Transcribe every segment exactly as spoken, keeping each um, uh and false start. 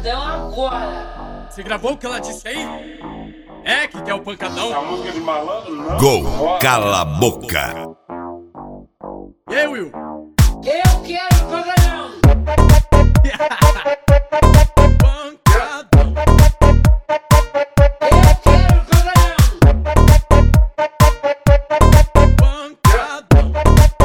pancadão agora. Você gravou o que ela disse aí? É que quer o pancadão? A música de malandro, não? Gol, cala a boca. E aí, Will? Eu quero pancadão. Pancadão. Eu quero pancadão. Pancadão.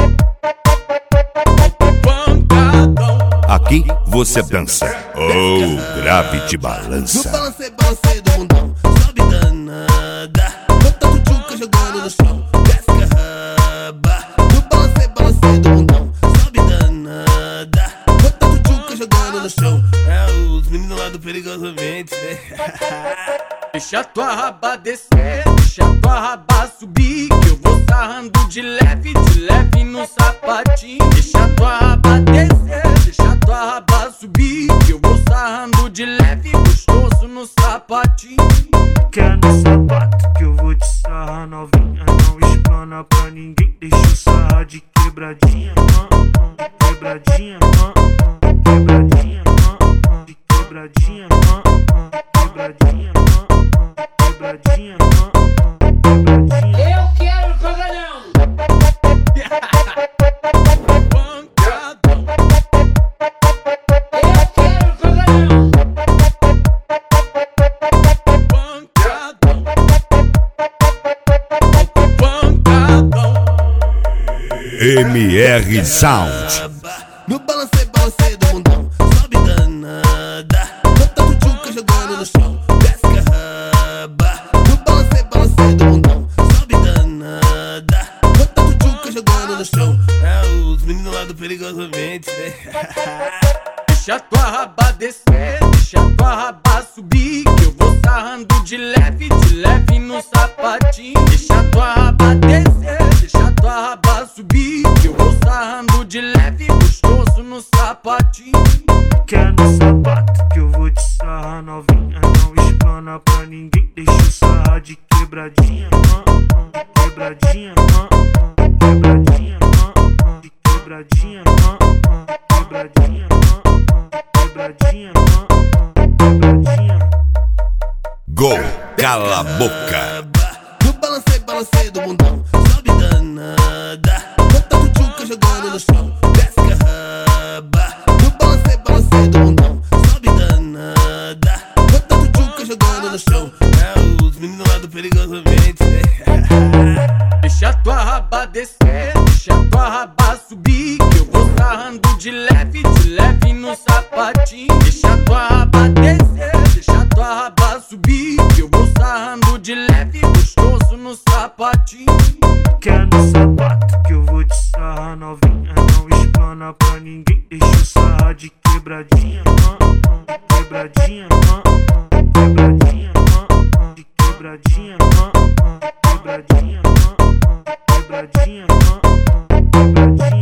Pancadão. Aqui você dança. Oh, grave de No balança. balancei, balancei do mundão, sobe danada. Bota tchutchuca jogando no chão, desce carraba. No balancei, balancei do mundão, sobe danada. Bota tchutchuca jogando no chão. É os meninos lá do Perigosamente, né? Deixa tua raba descer, deixa tua raba subir, que eu vou sarrando de leve, de leve no sapatinho. Deixa tua raba descer, deixa tua raba subir, que eu vou sarrando de leve, gostoso no sapatinho. Quer no sapato que eu vou te sarrar novinha. Não explana pra ninguém, deixa eu sarrar de quebradinha, ah, ah, de quebradinha, ah, ah, de quebradinha, ah, ah, de quebradinha, ah, ah, de quebradinha, ah, ah, de quebradinha, ah, ah, de quebradinha. Eu quero pancadão. Pancadão. Eu quero pancadão. Pancadão. Pancadão. M R Sound. No balancei, balancei do mundão, sobe danada. Bota tchutchuca jogando no chão, desce carraba. No balancei, balancei do mundão, sobe danada. Bota tchutchuca jogando no chão. É os meninos lá do Perigosamente, né? Deixa tua raba descer, deixa tua raba subir, que eu vou sarrando de leve, de leve no sapatinho. Deixa tua raba descer, deixa tua raba subir, que eu vou sarrando de leve, gostoso no sapatinho. Quer no sapato que eu vou te sarrar novinha. Não explana pra ninguém, deixa eu sarrar de quebradinha, ah, ah, de quebradinha, ah, ah, de quebradinha, ah, ah, de quebradinha, ah, ah, de quebradinha, ah, ah, de quebradinha, ah, ah, de quebradinha. Gol, cala a boca. No balancei, balancei do mundão, sobe danada. Bota tchutchuca jogando no chão, desce carraba. No balancei, balancei do mundão, sobe danada. Bota tchutchuca jogando no chão. É os meninos lá do Perigosamente, né? Deixa tua raba descer, deixa tua raba subir, que eu vou sarrando de leve, de leve no sapatinho. Deixa tua raba descer, deixa tua raba subir, que eu vou sarrando de leve, gostoso no sapatinho. Quer no sapato que eu vou te sarrar novinha. Não explana pra ninguém, deixa eu sarrar de quebradinha, ah, ah, de quebradinha, ah, ah, de quebradinha, ah, ah, de quebradinha, ah, ah, de quebradinha, ah, ah, de quebradinha, ah, ah, de quebradinha.